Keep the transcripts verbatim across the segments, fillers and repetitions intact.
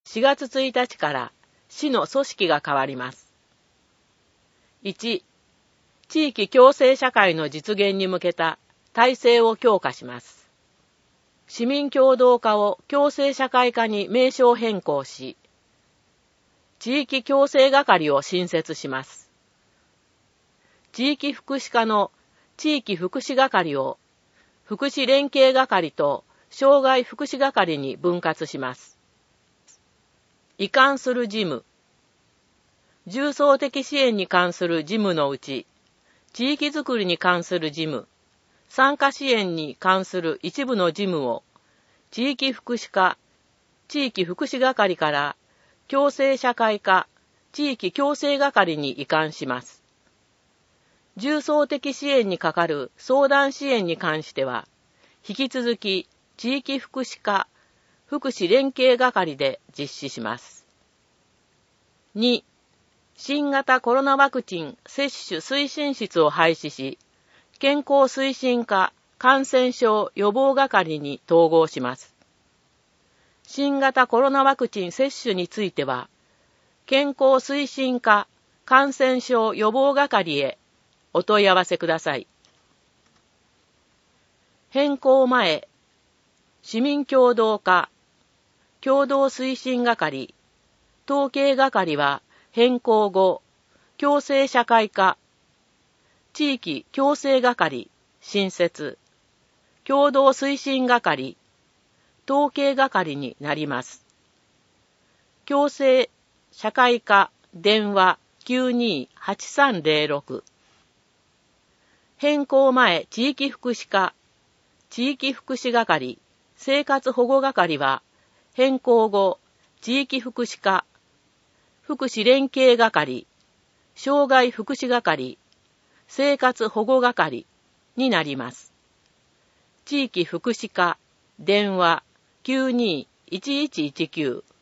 しがつついたちから市の組織が変わります。いち、地域共生社会の実現に向けた体制を強化します。市民協働課を共生社会課に名称変更し、地域共生係を新設します。地域福祉課の地域福祉係を福祉連携係と障害福祉係に分割します。移管する事務。重層的支援に関する事務のうち、地域づくりに関する事務、参加支援に関する一部の事務を、地域福祉課、地域福祉係から共生社会課、地域共生係に移管します。重層的支援にかかる相談支援に関しては、引き続き地域福祉課、福祉連携係で実施します。に、新型コロナワクチン接種推進室を廃止し、健康推進課感染症予防係に統合します。新型コロナワクチン接種については、健康推進課感染症予防係へお問い合わせください。変更前、市民協働課、共同推進係、統計係は変更後、共生社会課、地域共生係、新設、共同推進係、統計係になります。共生社会課電話 きゅうにーはちさんぜろろく 変更前地域福祉課、地域福祉係、生活保護係は変更後、地域福祉課、福祉連携係、障害福祉係、生活保護係になります。地域福祉課、電話 きゅうにーいちいちいちきゅう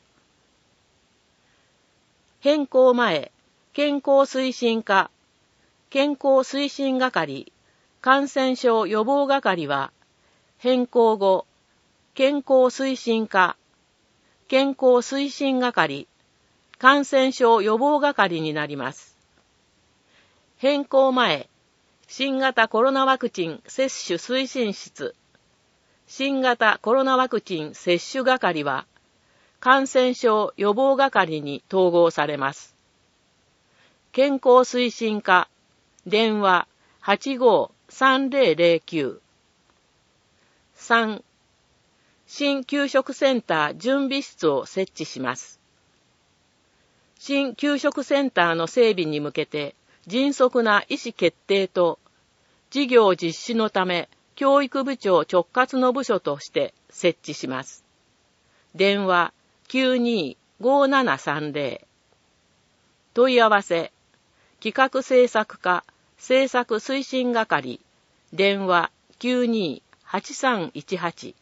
変更前、健康推進課、健康推進係、感染症予防係は、変更後、健康推進課、健康推進係、感染症予防係になります。変更前、新型コロナワクチン接種推進室、新型コロナワクチン接種係は、感染症予防係に統合されます。健康推進課、電話 はちごーさんぜろぜろきゅう さん、新給食センター準備室を設置します。新給食センターの整備に向けて迅速な意思決定と事業実施のため教育部長直轄の部署として設置します。電話 きゅうにーごーななさんぜろ 問い合わせ企画政策課政策推進係電話 きゅうにーはちさんいちはち